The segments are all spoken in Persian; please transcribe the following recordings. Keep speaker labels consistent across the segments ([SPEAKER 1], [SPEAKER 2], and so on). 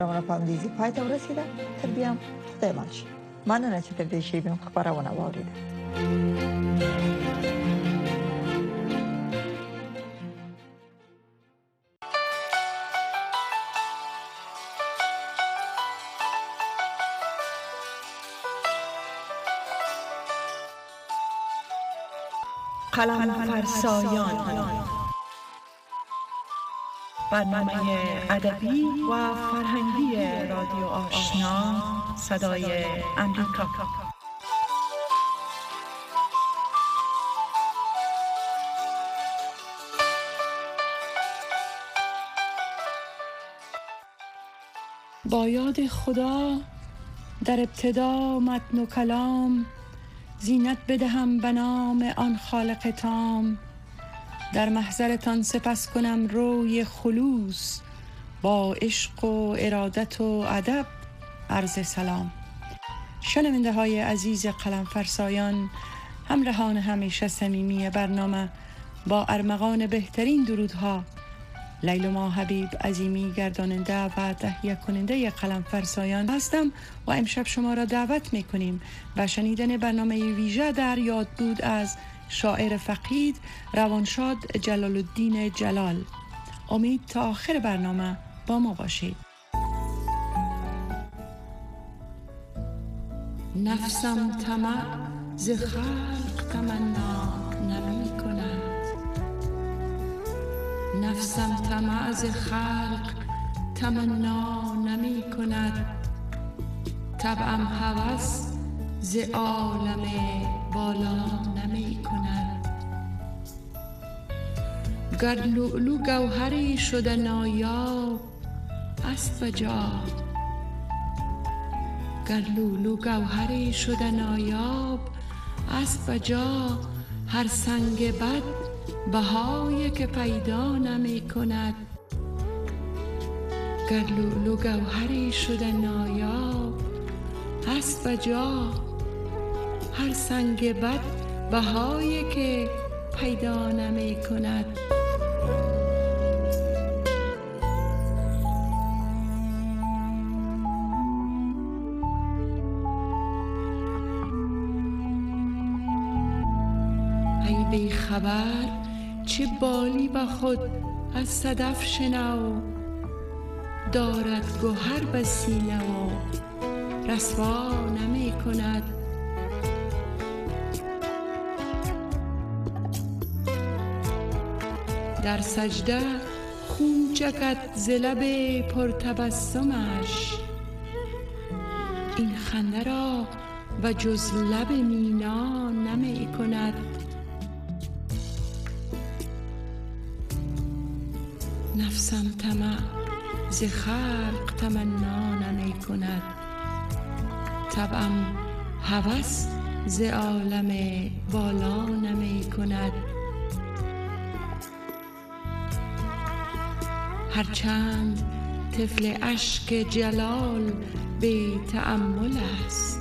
[SPEAKER 1] برنامه پاییزی پایتون رسیده. تربیم خدای منش. من نچه دیشی بیم خبره و نواریده.
[SPEAKER 2] قلم فرسایان، برنامه ادبی و فرهنگی رادیو آشنا صدای امریکا. با یاد خدا در ابتدا متن و کلام، زینت بدهم به نام آن خالق تام. در محضرتان سپس کنم روی خلوص، با عشق و ارادت و ادب عرض سلام. شنونده های عزیز قلم فرسایان، همراهان همیشه صمیمی برنامه، با ارمغان بهترین درودها، لیلما حبیب عظیمی گرداننده و تهیه کننده قلم فرسایان هستم و امشب شما را دعوت میکنیم به شنیدن برنامه ویژه در یاد بود از شاعر فقید روانشاد جلال الدین جلال. امید تا آخر برنامه با ما باشید. نفسم طمع ز خلق تمنا نمی کند، نفسم طمع ز خلق تمنا نمی کند. طبعم هوس ز عالم بالا نمی کند. گر لؤلؤ گوهری شده نایاب است بجا، گر لؤلؤ گوهری شده نایاب است بجا. هر سنگ بد بهایی که پیدا نمی کند. گر لؤلؤ گوهری شده نایاب است بجا، هر سنگ بد بهایی که پیدا نمی کند. ای بی خبر چه بالی به خود از صدف شنو، دارد گوهر به سینه و رسوا نمی کند. در سجده خون چکد ز لب پرتبسمش، این خنده را و جز لب مینا نمی کند. نفسم طمع ز خلق تمنا نمی کند. طبعم هوس ز عالم بالا نمی کند. هرچند طفل اشک جلال بی تأمل است،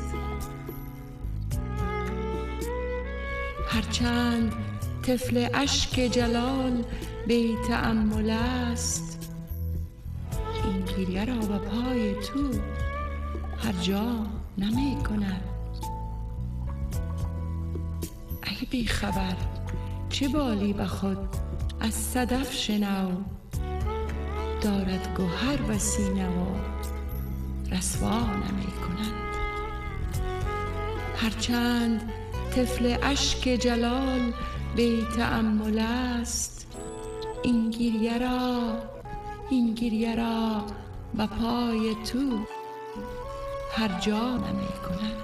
[SPEAKER 2] هرچند طفل اشک جلال بی تأمل است. این گریه را به پای تو هر جا نمی کند. ای بی خبر چه بالی به خود از صدف شنو، دارد گوهر به سینه و رسوا نمی کند. هرچند طفل اشک جلال بی تأمل است، این گریه را به پای تو هر جا نمی کند.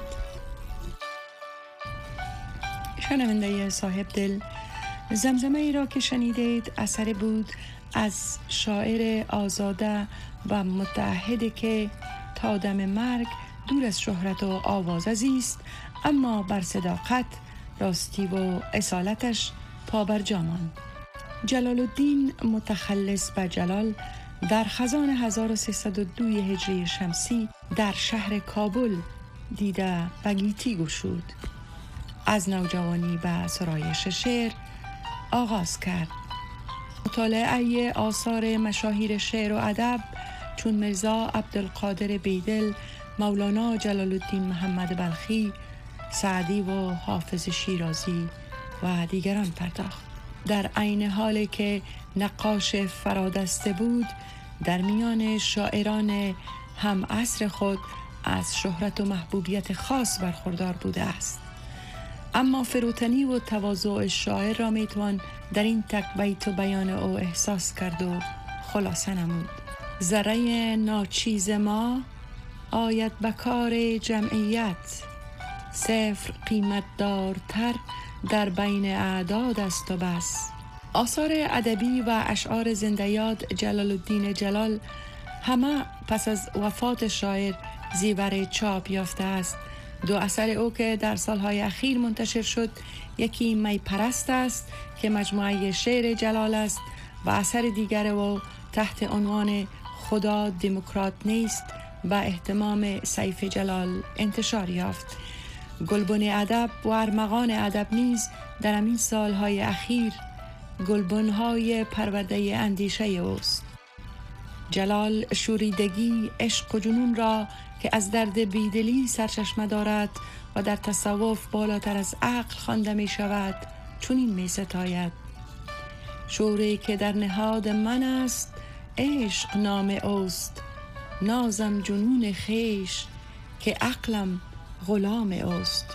[SPEAKER 2] شنونده صاحب دل، زمزمه ای را که شنیدید اثر بود از شاعر آزاده و متعهدی که تا دم مرگ دور از شهرت و آوازه است، اما بر صداقت، راستی و اصالتش پابرجا ماند. جلال الدین متخلص به جلال در خزان 1302 هجری شمسی در شهر کابل دیده به گیتی گشود. از نوجوانی به سرایش شعر آغاز کرد. مطالعه آثار مشاهیر شعر و ادب چون مرزا عبدالقادر بیدل، مولانا جلال الدین محمد بلخی، سعدی و حافظ شیرازی و دیگران پرداخت. در عین حالی که نقاش فرادسته بود، در میان شاعران هم عصر خود از شهرت و محبوبیت خاص برخوردار بوده است. اما فروتنی و تواضع شاعر را میتوان در این تک بیت و بیان او احساس کرد و خلاصه نمود. ذره ناچیز ما آید بکار جمعیت، صفر قیمت دارتر در بین اعداد است و بس. آثار ادبی و اشعار زنده یاد جلال الدین جلال همه پس از وفات شاعر زیور چاپ یافته است. دو اثر او که در سالهای اخیر منتشر شد، یکی می پرست است که مجموعه شعر جلال است و اثر دیگر او تحت عنوان خدا دموکرات نیست و اهتمام سیف جلال انتشار یافت. گلبن ادب و ارمغان ادب نیز در همین سالهای اخیر گلبنهای پرورده اندیشه اوست. جلال شوریدگی، عشق و جنون را که از درد بیدلی سرچشمه دارد و در تصوف بالاتر از عقل خوانده می شود چنین می ستاید: شوری که در نهاد من است عشق نام اوست، نازم جنون خیش که عقلم غلام اوست.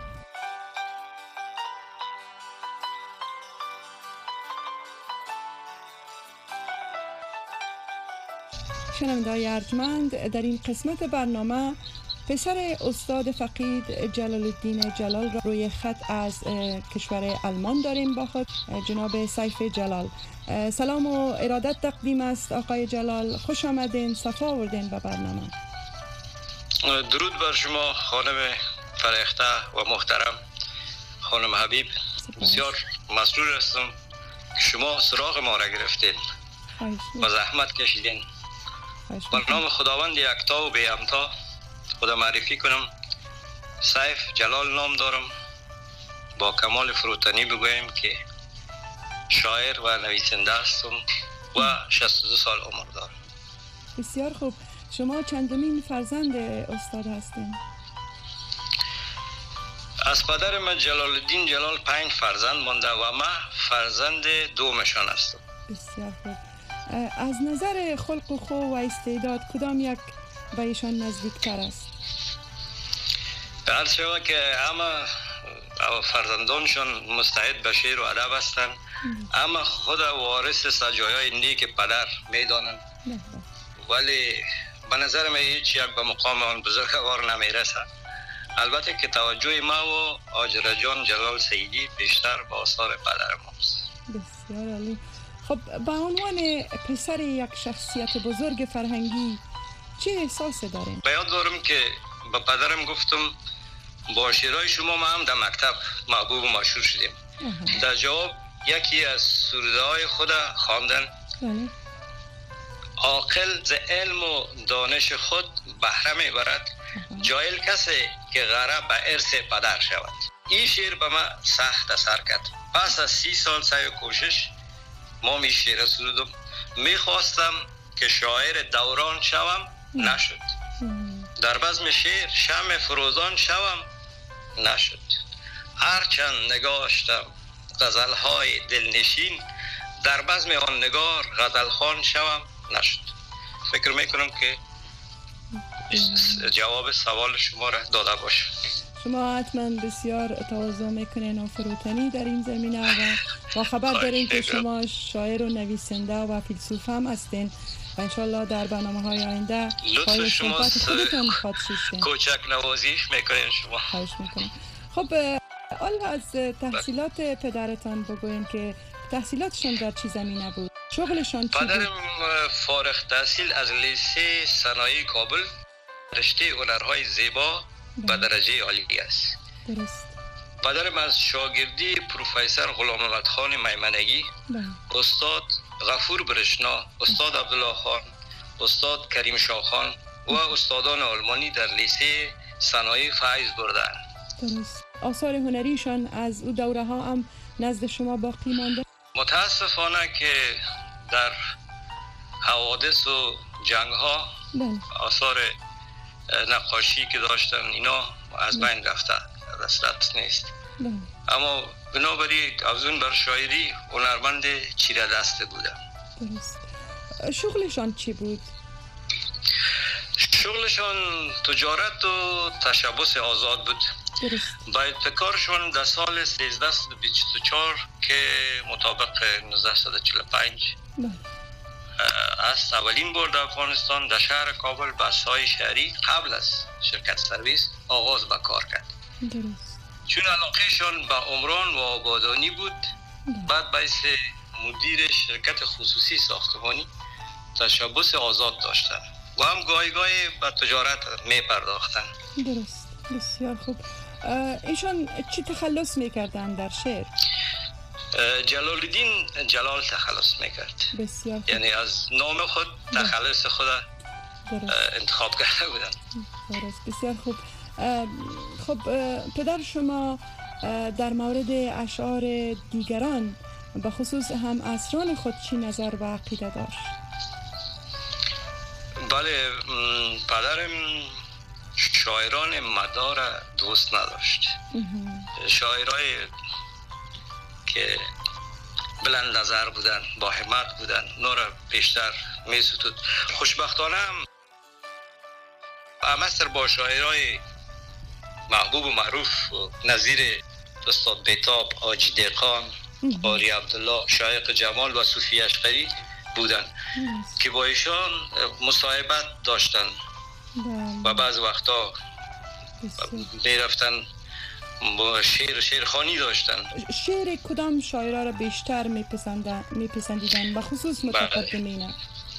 [SPEAKER 2] شنونده‌های ارجمند، در این قسمت برنامه پسر استاد فقید جلال الدین جلال را روی خط از کشور آلمان داریم با خود، جناب سیف جلال. سلام و ارادت تقدیم است آقای جلال، خوش آمدین، صفا آوردین به برنامه.
[SPEAKER 3] درود بر شما خانم فرهخته و محترم خانم حبیب. بسیار مسرور هستم که شما سراغ ما را گرفتین و زحمت کشیدین. با نام خداوند یکتا و بی همتا خدا معرفی کنم. سیف جلال نام دارم. با کمال فروتنی بگویم که شاعر و نویسنده هستم و 62 سال عمر دارم.
[SPEAKER 2] بسیار خوب. شما چندمین فرزند استاد هستین؟
[SPEAKER 3] از پدر من جلال الدین جلال 5 فرزند مانده و من فرزند دومشان هستم.
[SPEAKER 2] بسیار خوب. از نظر خلق و خو و استعداد کدام یک به ایشان نزدیکتر است؟
[SPEAKER 3] عرض شود که همه فرزندانشان مستعد به شعر و ادب هستند، اما خود وارث سجایای نیک پدر میدانند، ولی به نظر من هیچ یک به مقام آن بزرگوار نمیرسه. البته که توجه ما و آجر جان جلال سیدی بیشتر به آثار پدر ماست.
[SPEAKER 2] بسیار عالی. خب به عنوان پسر یک شخصیت بزرگ فرهنگی چه احساسی دارین؟
[SPEAKER 3] به یاد دارم که به پدرم گفتم با شعرهای شما ما هم در مکتب محبوب و مشهور شدیم. در جواب یکی از سروده‌های خود خواندن: عاقل ز علم و دانش خود بهره میبرد، جاهل کسی که غره به ارث پدر شود. این شعر به من سخت اثر کرد. پس از 30 سال سعی و کوشش ما می شعر سرودم. میخواستم که شاعر دوران شوم، نشد. در بزم شعر شمع فروزان شوم، نشد. هرچند نگاشتم غزلهای دلنشین، در بزم آن نگار غزلخوان شوم، نشد. فکر میکنم که جواب سوال شما را داده باشم.
[SPEAKER 2] شما حتما بسیار تواضع میکنین و فروتنی در این زمینه و خبر دارین که شما شاعر و نویسنده و فیلسوف هم هستین و انشالله در برنامه های آینده
[SPEAKER 3] لطف شما کوچک نوازی میکنین شما.
[SPEAKER 2] خواهش میکنم. خب حالا از تحصیلات پدرتان بگوین که تحصیلاتشون در چی زمینه بود؟ شغلشان چی بود؟
[SPEAKER 3] پدرم فارغ تحصیل از لیسه صنایع کابل، رشته هنرهای زیبا به درجه عالی است.
[SPEAKER 2] درست.
[SPEAKER 3] پدرم از شاگردی پروفسور غلام محمد خان میمنگی، استاد غفور برشنا، استاد عبدالله خان، استاد کریم شاه خان و استادان آلمانی در لیسه صنایع فیض بردن.
[SPEAKER 2] درست. آثار هنریشان از او دوره ها هم نزد شما باقی مانده؟
[SPEAKER 3] متاسفانه که در حوادث و جنگ ها آثار نقاشی که داشتن اینا از بین رفته، دسترس نیست. اما بنابراین افزون بر شاعری هنرمند چیره دسته بودن.
[SPEAKER 2] درست. شغلشان چی بود؟
[SPEAKER 3] شغلشان تجارت و تشبث آزاد بود.
[SPEAKER 2] درست.
[SPEAKER 3] با ابتکارشان در سال 1324 که مطابق 1945 از اولین بار در افغانستان در شهر کابل بس‌های شهری قبل از شرکت سرویس آغاز به کار کرد.
[SPEAKER 2] درست.
[SPEAKER 3] چون علاقهشان به عمران و آبادانی بود، بعد باعث مدیر شرکت خصوصی ساختمانی تشبث آزاد داشتن و هم گاهی به تجارت می پرداختن.
[SPEAKER 2] درست. بسیار خوب. ایشان چی تخلص میکردن در شعر؟
[SPEAKER 3] جلال الدین جلال تخلص میکرد.
[SPEAKER 2] بسیار خوب.
[SPEAKER 3] یعنی از نام خود تخلص خود انتخاب کرده بودن.
[SPEAKER 2] درست. بسیار خوب. خب پدر شما در مورد اشعار دیگران به خصوص هم عصران خود چی نظر و عقیده داشت؟
[SPEAKER 3] بله، پدرم شاعران مدار دوست نداشت. شاعرای که بلند نظر بودن، با همت بودن، اونا را بیشتر می ستود. خوشبختانه هم مصر با شاعرای محبوب و معروف نظیر استاد بیتاب، حاجی دهقان، قاری عبدالله، شایق جمال و صوفی اشقری بودن که با ایشان مصاحبت داشتن و بعض وقتا می رفتن با شعرخوانی داشتن.
[SPEAKER 2] شعر کدام شاعرها را بیشتر میپسندیدن و خصوص متقدمین؟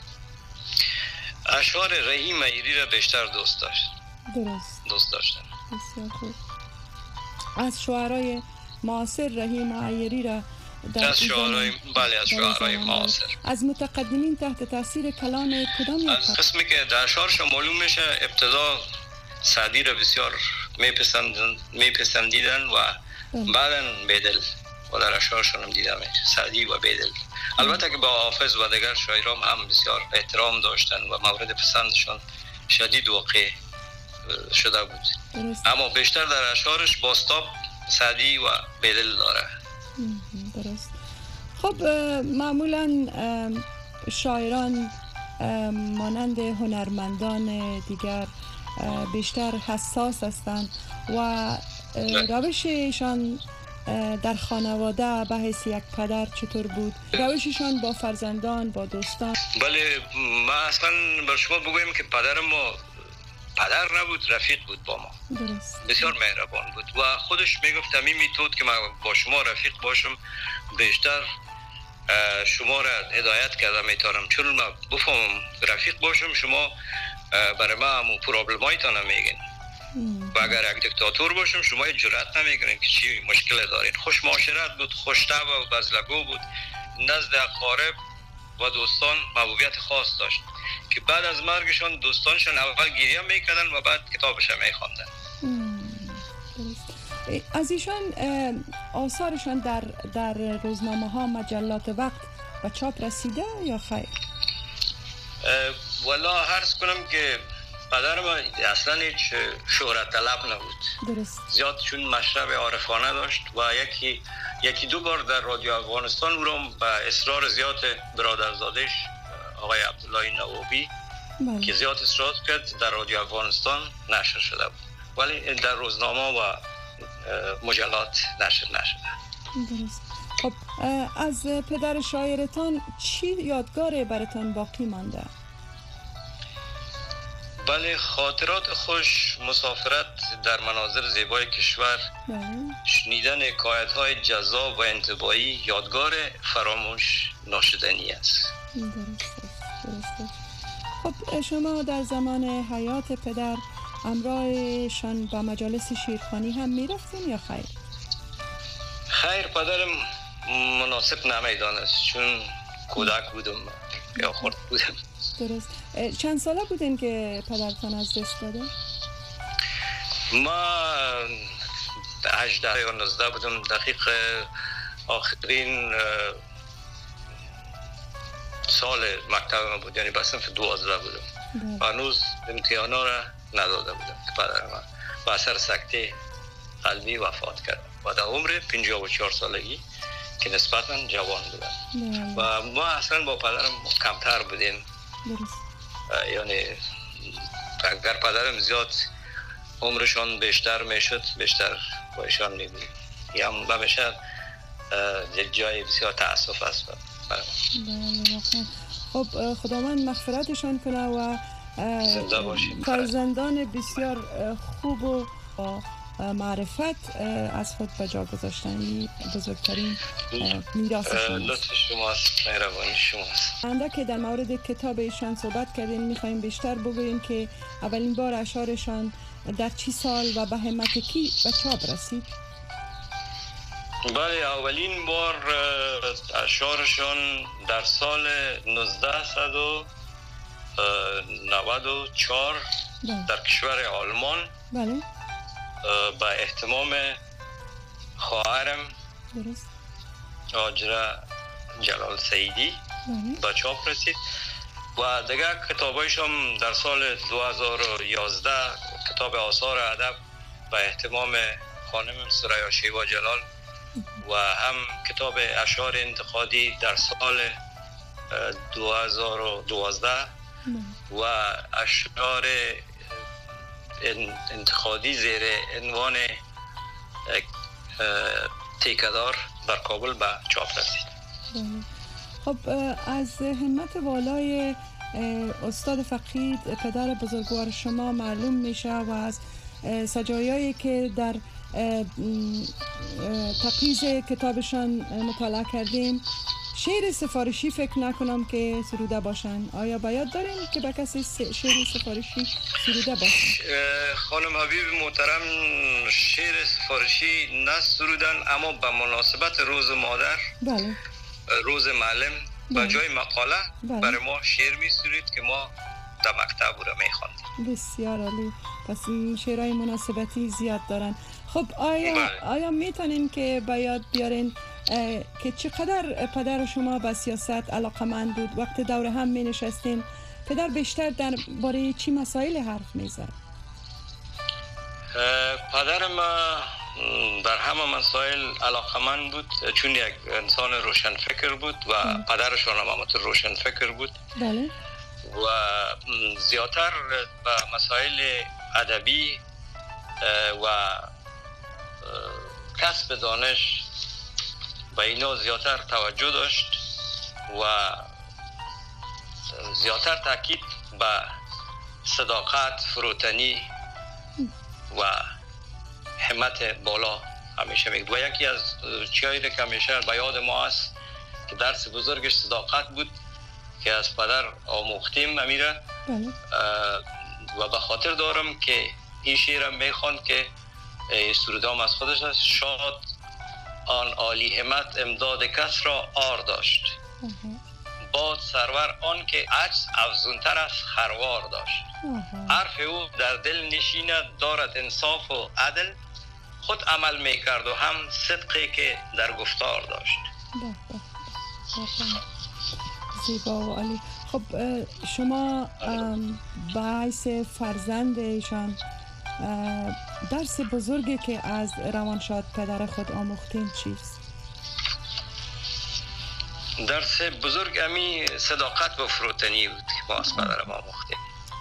[SPEAKER 3] اشعار رحیم ایری را بیشتر دوست داشت. دوست داشتن.
[SPEAKER 2] بسیار خوب. از شعرهای معاصر رحیم ایری را
[SPEAKER 3] از شعرهای معاصر.
[SPEAKER 2] از متقدمین تحت تاثیر کلام کدام
[SPEAKER 3] از قسمی که در اشعارشون معلوم میشه ابتدا سعدی را بسیار میپسندیدن و بعداً بیدل و در اشعارشون هم دیدم سعدی و بیدل. البته که با حافظ و دیگر شاعران هم بسیار احترام داشتن و مورد پسندشون شدید واقع شده بود. اما بیشتر در اشعارش بازتاب سعدی و بیدل داره.
[SPEAKER 2] درست. خب معمولا شاعران مانند هنرمندان دیگر بیشتر حساس هستند و روششان در خانواده به حیث یک پدر چطور بود؟ روششان با فرزندان، با دوستان؟
[SPEAKER 3] بله، ما اصلا بر شما بگویم که پدر ما پدر نبود، رفیق بود با ما.
[SPEAKER 2] درست.
[SPEAKER 3] بسیار مهربان بود و خودش میگفت همین میتود که من با شما رفیق باشم بیشتر شما را هدایت کردم میتونم، چون من بفهمم رفیق باشم شما برای ما همون پرابلمایتان هم میگین و اگر یک دیکتاتور باشم شما جرأت نمیگیرین که چی مشکل دارین. خوش معاشرت بود، خوش طبع و بزلگو بود، نزد اقارب و دوستان محبوبیت خاص داشت که بعد از مرگشان دوستانشان اول گریه میکردن و بعد کتابش هم میخواندن.
[SPEAKER 2] از ایشان آثارشان در روزنامه ها، مجلات وقت و چاپ رسیده یا خیر؟
[SPEAKER 3] والا عرض کنم که پدر ما اصلا هیچ شهرت طلب نبود.
[SPEAKER 2] درست.
[SPEAKER 3] زیاد چون مشرب عارفانه داشت و یکی دو بار در رادیو افغانستان او را به اصرار زیاد برادرزادش آقای عبدالله نوابی که زیاد اصرار کرد در رادیو افغانستان نشر شده بود، ولی در روزنامه و مجلات نشر نشده.
[SPEAKER 2] درست. خب از پدر شاعرتان چی یادگار براتان باقی مانده؟
[SPEAKER 3] بله، خاطرات خوش، مسافرت در مناظر زیبای کشور، شنیدن حکایت‌های جذاب و انطباعی یادگار فراموش ناشدنی است.
[SPEAKER 2] درست. خب شما در زمان حیات پدر همراهشان به مجالس شعرخوانی هم میرفتین یا خیر؟
[SPEAKER 3] خیر، پدرم مناسب نمیدانست چون کودک بودم یا خرد بودم.
[SPEAKER 2] درست. چند ساله بودین که پدرتان از دست داده؟
[SPEAKER 3] ما 18 یا 19 بودم. دقیق آخرین سال مکتب من بود، یعنی به صنف 12 بودم و هنوز امتحانا را نداده بودم که پدر من به اثر سکته قلبی وفات کرد و در عمر 54 سالگی که نسبتا جوان بودم و ما اصلا با پدرم کمتر بودیم. یعنی اگر پدرم زیاد عمرشان بیشتر میشد بیشتر با ایشان میبودیم، یا همیشه جای بسیار تأسف است.
[SPEAKER 2] خب خداوند مغفرتشان کنه و فرزندان بسیار خوب و معرفت از خود به جا گذاشتن، بزرگترین میراثشان.
[SPEAKER 3] لطف شماست، مهربانی شماست.
[SPEAKER 2] اندک که در مورد کتاب ایشان صحبت کردیم، میخوایم بیشتر بگوییم که اولین بار اشعارشان در چی سال و به همت کی به چاپ رسید؟
[SPEAKER 3] بله، اولین بار اشعارشان در سال 1994 در کشور آلمان با اهتمام خواهرم هاجره جلال سیدی به چاپ رسید و دیگه کتابایشان در سال 2011 کتاب آثار ادب به اهتمام خانم سریا شیوا جلال و هم کتاب اشعار انتقادی در سال 2012 و اشعار انتقادی زیر عنوان تیکدار در کابل به چاپ رسید.
[SPEAKER 2] خب از همت والای استاد فقید پدر بزرگوار شما معلوم میشه و از سجایایی که در تقییز کتابشان مطالعه کردیم، شعر سفارشی فکر نکنم که سروده باشن. آیا باید داریم که به کسی شعر سفارشی سروده باشن؟
[SPEAKER 3] خانم حبیب محترم شعر سفارشی نسرودن، اما به مناسبت روز مادر،
[SPEAKER 2] بله،
[SPEAKER 3] روز معلم، به جای مقاله برای ما شعر می سرود که ما در مکتب رو می خواندیم.
[SPEAKER 2] بسیار عالی. پس شعرهای مناسبتی زیاد دارن. خب آیا میتونین که باید بیارین که چقدر پدر شما به سیاست علاقمند بود؟ وقت دور هم می نشستین پدر بیشتر در باره چی مسائل حرف می زد؟
[SPEAKER 3] پدر ما در همه مسائل علاقمند بود، چون یک انسان روشن فکر بود و پدرشان هم همونطور روشن فکر بود.
[SPEAKER 2] بله.
[SPEAKER 3] و زیادتر به مسائل ادبی و کسب دانش و اینا زیادتر توجه داشت و زیادتر تاکید به صداقت، فروتنی و همت بالا همیشه میگه. و یکی از چیزایی که همیشه به یاد ما است که درس بزرگش صداقت بود که از پدر آموختیم امیره. و به خاطر دارم که این شعرم میخواند که سرودام از خودش است: شاد آن عالی همت امداد کس را آر داشت، باد سرور آن که عجز افزونتر از خروار داشت. حرف او در دل نشیند دارد انصاف و عدل، خود عمل میکرد و هم صدقی که در گفتار داشت.
[SPEAKER 2] زیبا و عالی. خب شما به حیث فرزند ایشان درس بزرگی که از روانشاد پدر خود آموختین چیست؟
[SPEAKER 3] درس بزرگ امی صداقت و فروتنی بود که ما از پدرم آموختیم.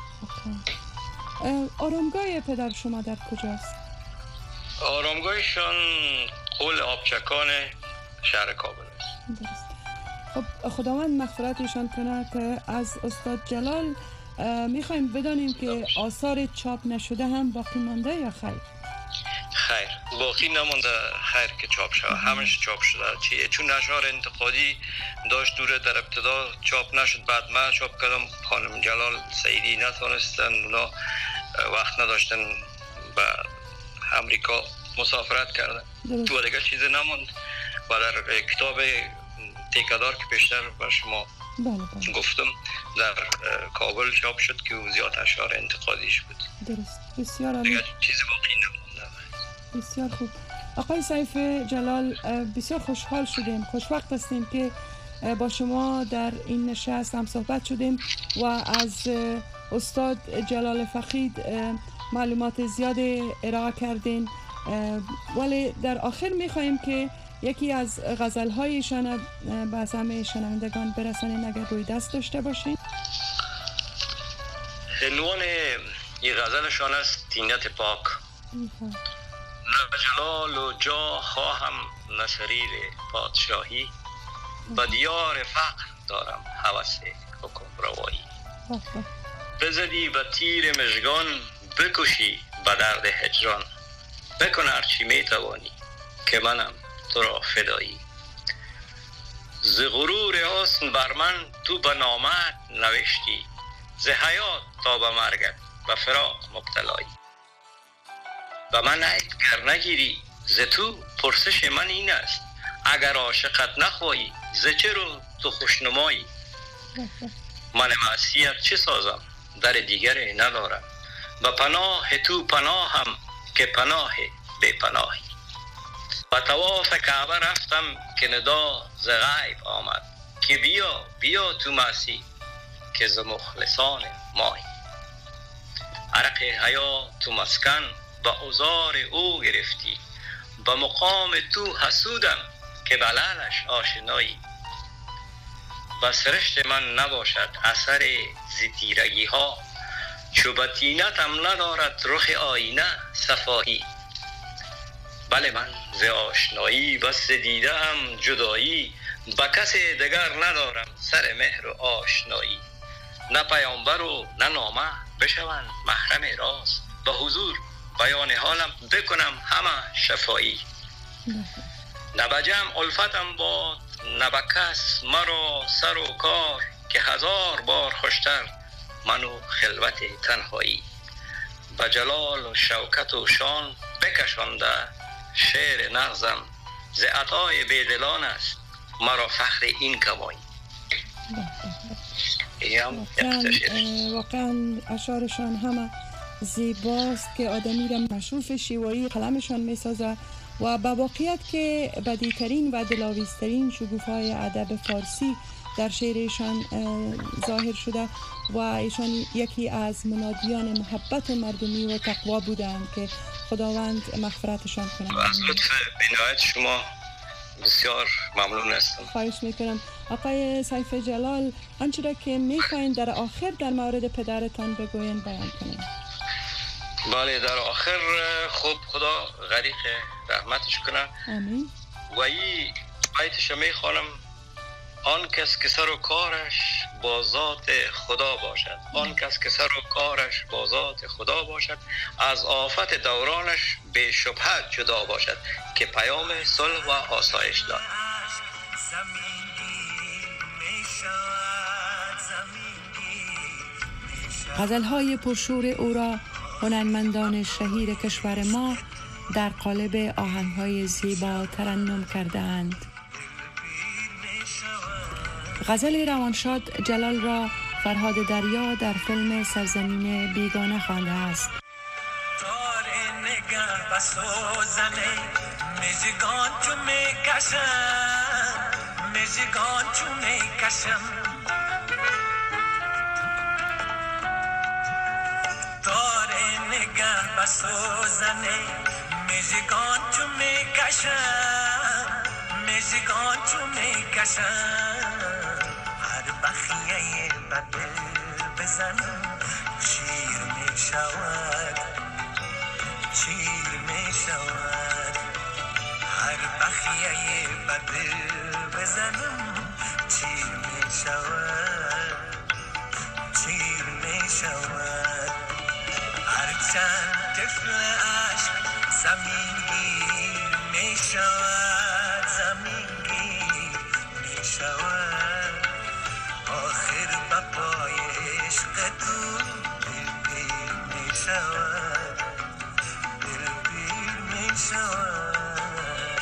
[SPEAKER 2] آرامگاه پدر شما در کجاست؟
[SPEAKER 3] آرامگاهشان قول آبچکان شهر کابل است.
[SPEAKER 2] درست. خب خداوند مغفرتشان کنه که از استاد جلال میخوایم بدانیم که آثار چاپ نشده هم باقی مانده یا خیر؟
[SPEAKER 3] خیر، باقی نمانده. خیر که چاپ شده، همش چاپ شده. چون اشعار انتقادی داشت دوره در ابتدا چاپ نشد، بعد من چاپ کردم. خانم جلال سیدی نتونستن، اونا وقت نداشتن، به امریکا مسافرت کردن. تو دیگه چیز نماند و در کتاب تیکدار که پیشتر بر شما گفتم در کابل چاپ شد که او زیاد اشعار انتقادیش بود.
[SPEAKER 2] درست. بسیار عالی.
[SPEAKER 3] چیز باقی نمونده.
[SPEAKER 2] بسیار خوب. آقای سیف جلال، بسیار خوشحال شدیم، خوشوقت هستیم که با شما در این نشست هم صحبت شدیم و از استاد جلال فقید معلومات زیاد ارائه کردین، ولی در آخر میخواییم که یکی از غزل‌هایشان به همه شنوندگان برسانید اگر روی دست داشته باشین.
[SPEAKER 3] عنوان این غزلشان است طینت پاک. نه جلال و جا خواهم نه سریر پادشاهی، به دیار فقر دارم هوس حکم روایی. بزدی به تیر مژگان بکشی به درد هجران، بکن هرچی میتوانی که منم تو را فدایی. ز غرور حسن بر من تو به نامت نوشتی، ز حیات تا به مرگت به فراق مبتلایی. و من عیب گر نگیری ز تو پرسش من این است، اگر عاشقت نخواهی ز چه رو تو خوشنمایی. من معصیت چه سازم در دیگر ندارم، به پناه تو پناهم که پناه بی پناهی. و طواف کعبه رفتم که ندا ز غیب آمد، که بیا بیا تو مسیح که ز مخلصان ماهی. عرق حیا تو مسکن به عذار او گرفتی، به مقام تو حسودم که بلالش آشنایی. و سرشت من نباشد اثر زتیرگی ها، چو به طینتم ندارد رخ آینه صفایی. بله من ز آشنایی بس دیده هم جدایی، به کس دگر ندارم سر مهر و آشنایی. نه پیامبر و نه نامه بشوند محرم راز، به حضور بیان حالم بکنم همه شفایی. نه به جمع الفتم باد نه به کس مرا سر و کار، که هزار بار خوشتر من و خلوت تنهایی. به جلال و شوکت و شان بکشانده شعر نغزم، ز عطای بیدلان است مرا فخر این کمایی.
[SPEAKER 2] واقعا اشعارشان همه زیباست که آدمی را مشروف شیوایی قلمشان می سازه و با واقعیت که بدیترین و دلاویزترین شکوفه‌های ادب فارسی در شعرشان ظاهر شده و ایشان یکی از منادیان محبت مردمی و تقوا بودند که خداوند مغفرتشان کنه.
[SPEAKER 3] از لطف بینایت شما بسیار ممنون هستم.
[SPEAKER 2] خواهش میکنم. آقای سیف جلال، آنچه را که میخواین در آخر در مورد پدرتان بگوین بیان کنین.
[SPEAKER 3] بله، در آخر خوب خدا غریق رحمتش کنه.
[SPEAKER 2] آمین.
[SPEAKER 3] و این بیتش میخوانم: آن کس که سر و کارش با ذات خدا باشد، آن کس که سر و کارش با ذات خدا باشد، از آفت دورانش به شبهه جدا باشد، که پیام صلح و آسایش دارد.
[SPEAKER 2] غزل‌های پرشور او را هنرمندان شهیر کشور ما در قالب آهنگ‌های زیبا ترنم کردند. غزل روانشاد جلال را فرهاد دریا در فیلم سرزمین بیگانه خوانده است.
[SPEAKER 4] هر بخیه بده بزنم شیر می شود، شیر می شود. هر بخیه بده بزنم شیر می شود، شیر می شود. هر چند طفل عشق زمین گیر می شود، زمین گیر می شود. آخر بپای عشق تو دلگیر می شود، دلگیر می شود.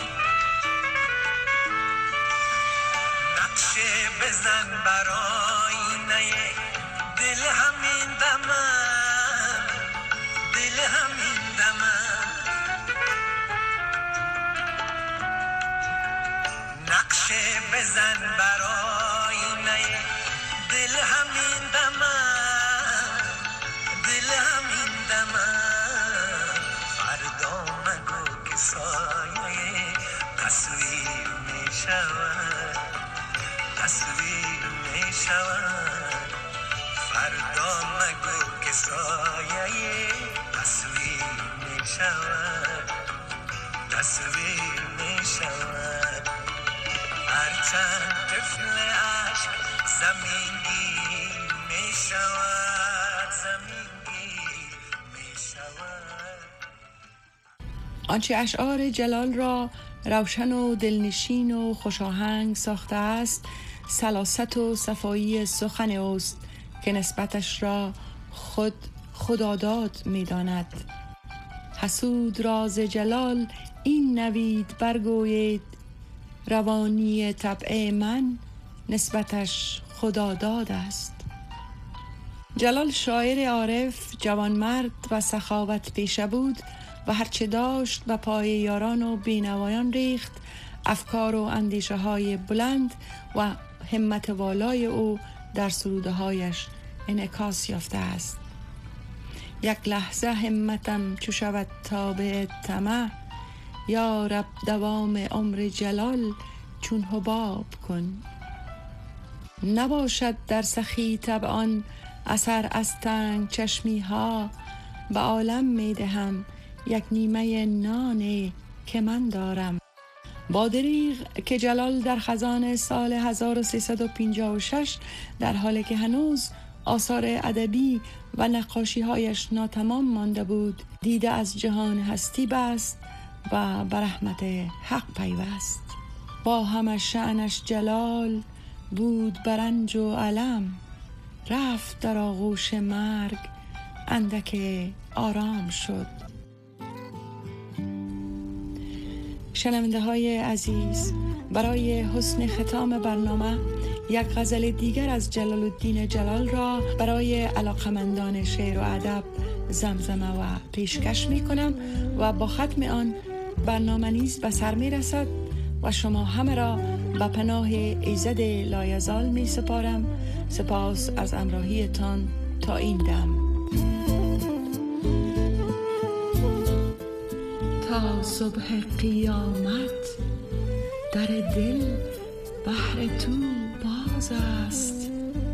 [SPEAKER 4] نقشه بزن برای نه دل همین دمم، دل همین دمم. نقشه بزن بر آینه دل همین دمم، دل همین دمم، فردا مگو که سایه تصویر می شود، تصویر می شود، فردا مگو که سایه تصویر می شود، تصویر می شود. هرچند طفل عشق زمینگیر می شود، زمینگیر می شود.
[SPEAKER 2] آنچه اشعار جلال را روشن و دلنشین و خوشاهنگ ساخته است سلاست و صفایی سخن اوست که نسبتش را خود خداداد می داند. حسود راز جلال این نوید برگوید، روانی طبع من نسبتش خداداد است. جلال شاعر عارف، جوانمرد و سخاوت پیشه بود و هرچه داشت به پای یاران و بینوایان ریخت. افکار و اندیشه های بلند و همت والای او در سروده هایش انعکاس یافته است. یک لحظه همتم چو شود تابع طمع، یا رب دوام عمر جلال چون حباب کن. نباشد در سخی طبعان اثر از تنگ چشمی ها، به عالم می دهم یک نیمه نانی که من دارم. با دریغ که جلال در خزان سال 1356 در حالی که هنوز آثار ادبی و نقاشی هایش ناتمام مانده بود دیده از جهان هستی بست و به رحمت حق پیوست. با همه شأنش جلال بود برنج و علم، رفت در آغوش مرگ اندک آرام شد. شنونده های عزیز، برای حسن ختام برنامه یک غزل دیگر از جلال الدین جلال را برای علاقمندان شعر و ادب زمزمه و پیشکش می کنم و با ختم آن برنامه نیز به سر می رسد و شما همه را به پناه ایزد لایزال می سپارم. سپاس از همراهیتان تا این دم. تا صبح قیامت در دل بهر تو باز است،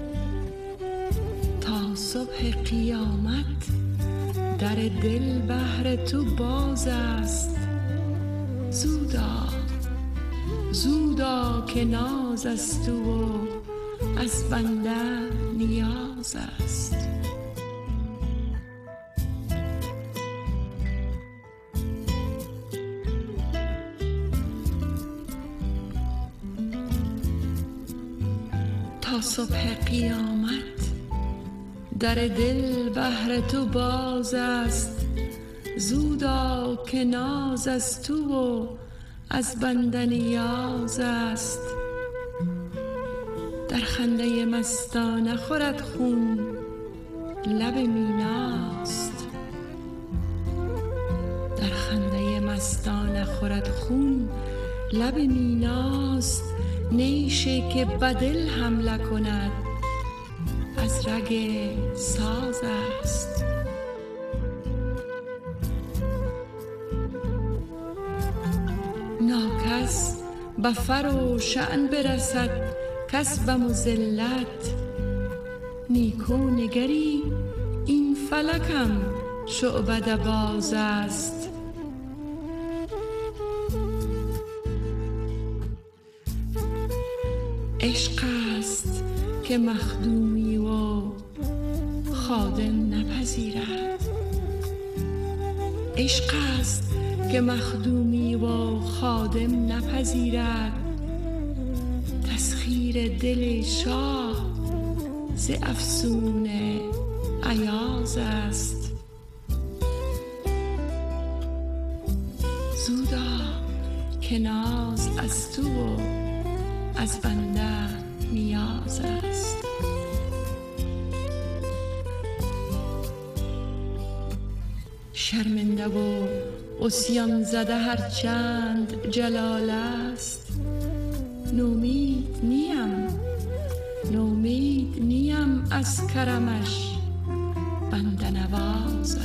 [SPEAKER 2] تا صبح قیامت در دل بهر تو باز است. زودا زودا که ناز است و از بنده نیاز است. تا صبح قیامت در دل بهر تو باز است. زودا که ناز از تو و از بنده نیاز است. در خنده مستانه خورد خون لب میناست. در خنده مستانه خورد خون لب میناست. نیشی که بدل حمله کند از رگ ساز است. ناکس به فر و شأن برسد کس به مذلت. نیکو نگری این فلکم شعبده باز است. عشق است که مخدومی و خادم نپذیرد. عشق است که مخدومی و خادم نپذیرد. تسخیر دل شاه ز افسون ایاز است. زودا که ناز از تو و از بنده نیاز است. شرمنده و عصیان زده هر چند جلال است. نومید نیم از کرمش، بنده نواز